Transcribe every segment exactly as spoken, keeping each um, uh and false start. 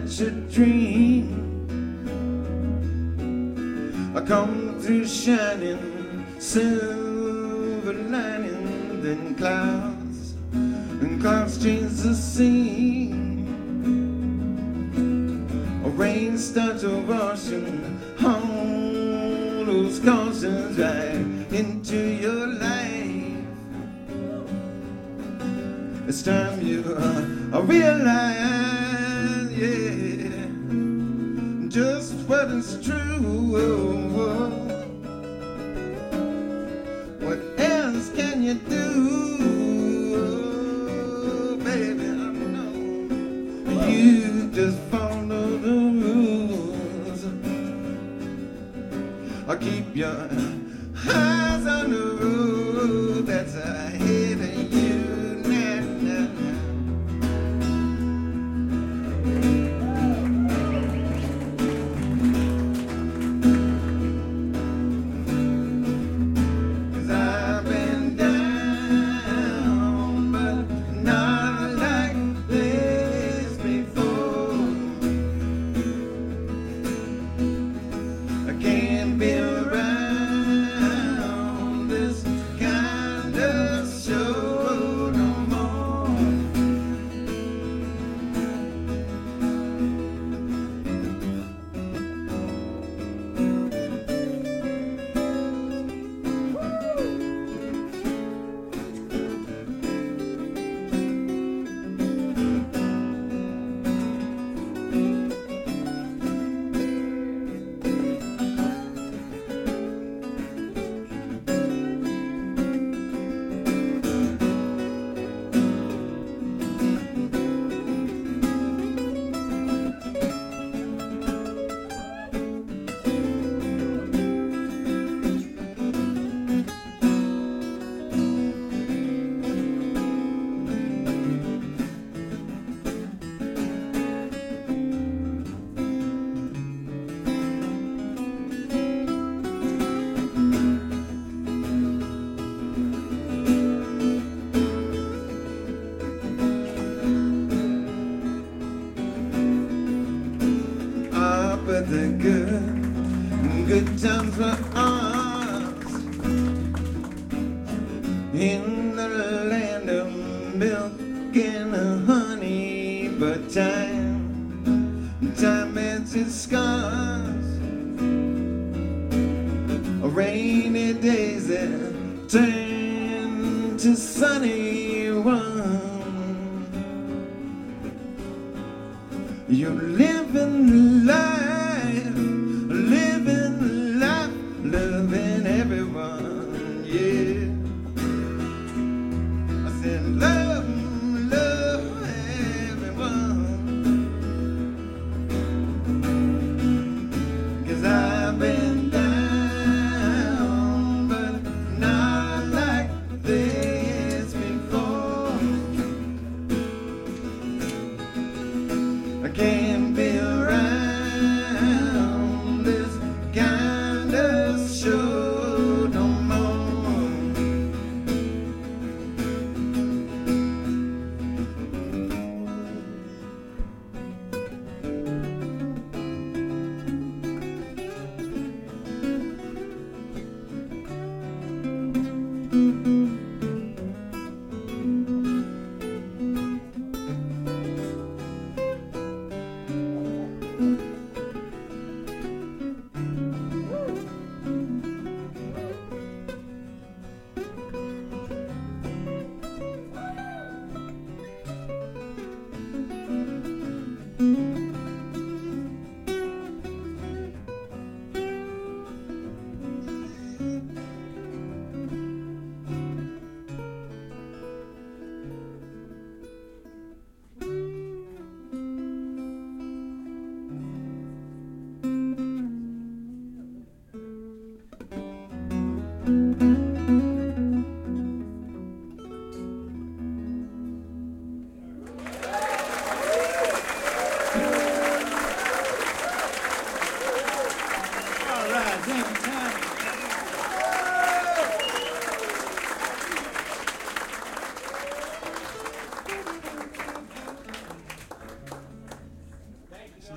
such a dream. I come through shining silver lining, then clouds, and clouds change the scene. Rain starts to washing all those cautions right into your life. It's time you uh, realize, yeah, just what is true. What else can you do, baby? I know you just follow the rules. I'll keep your eyes on the road that's ahead of you now, now, now. 'Cause I've been down, but not like this before. I can't be around this kind of show no more. But the good, good times were ours in the land of milk and honey. But time, time has its scars. Rainy days that turn to sunny ones. You're living life, living life, loving everyone, yeah. I said love, love everyone. 'Cause I've been down, but not like this before. I can't be around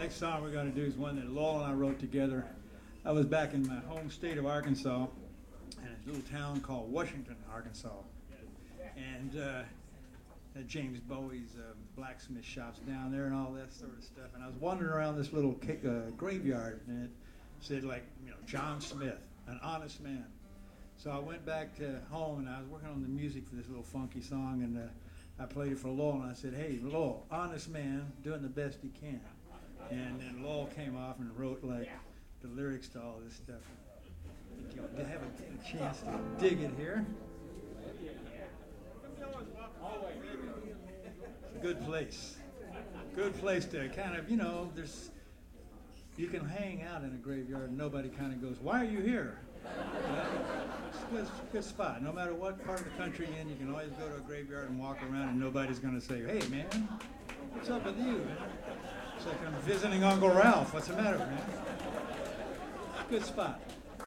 Next song we're going to do is one that Lowell and I wrote together. I was back in my home state of Arkansas, in a little town called Washington, Arkansas. And uh, James Bowie's uh, blacksmith shops down there and all that sort of stuff. And I was wandering around this little ca- uh, graveyard, and it said, like, you know, John Smith, an honest man. So I went back to home, and I was working on the music for this little funky song, and uh, I played it for Lowell, and I said, hey, Lowell, honest man, doing the best he can. And then Lowell came off and wrote, like, the lyrics to all this stuff. Did you have a chance to dig it here? It's a good place. Good place to kind of, you know, there's, you can hang out in a graveyard and nobody kind of goes, why are you here? You know, it's a good, good spot. No matter what part of the country you're in, you can always go to a graveyard and walk around and nobody's going to say, hey, man, what's up with you? It's like I'm visiting Uncle Ralph. What's the matter, man? Good spot.